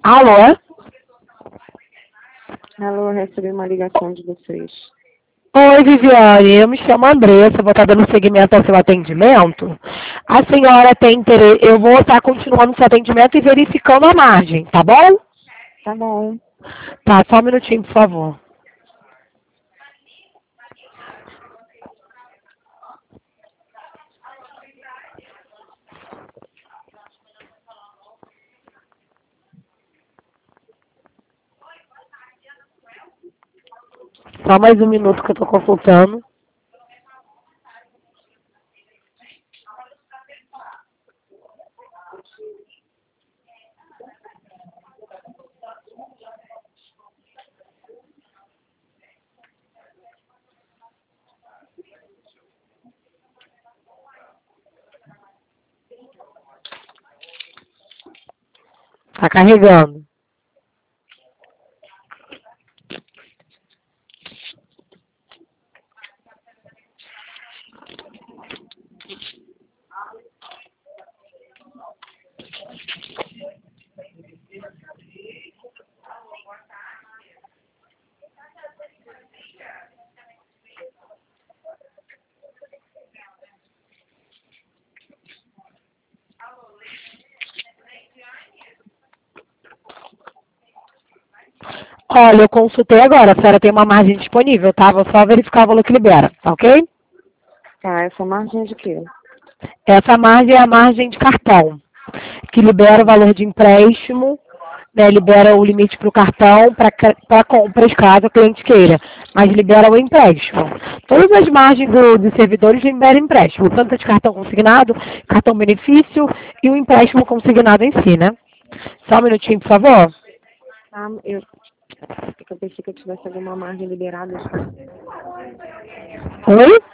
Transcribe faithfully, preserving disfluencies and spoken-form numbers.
Alô? Alô, eu recebi uma ligação de vocês. Oi, Viviane, eu me chamo Andressa, vou estar dando seguimento ao seu atendimento. A senhora tem interesse, eu vou estar continuando o seu atendimento e verificando a margem, tá bom? Tá bom. Tá, só um minutinho, por favor. Só mais um minuto que eu estou consultando. Tá carregando. Olha, eu consultei agora, a senhora tem uma margem disponível, tá? Vou só verificar o valor que libera, tá ok? Tá, essa margem é de quê? Essa margem é a margem de cartão, que libera o valor de empréstimo, né, libera o limite para o cartão para compras caso o cliente queira, mas libera o empréstimo. Todas as margens do, dos servidores liberam empréstimo, tanto de cartão consignado, cartão benefício e o empréstimo consignado em si, né? Só um minutinho, por favor. Ah, eu, eu pensei que eu tivesse alguma margem liberada de cartão. Oi?